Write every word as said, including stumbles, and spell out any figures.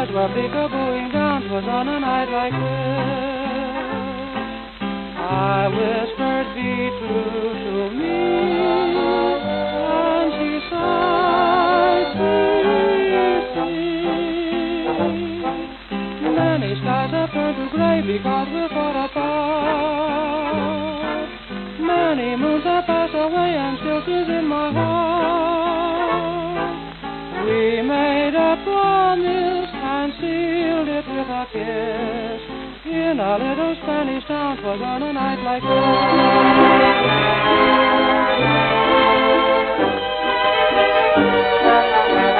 stars were peekabooing down. 'Twas on a night like this. I whispered, be true to me, and she sighed sweetly. Many skies have turned to gray because we're far apart. Many moons have passed away and still she's in my heart. We made a promise and sealed it with a kiss in a little Spanish town. 'Twas on a night like this.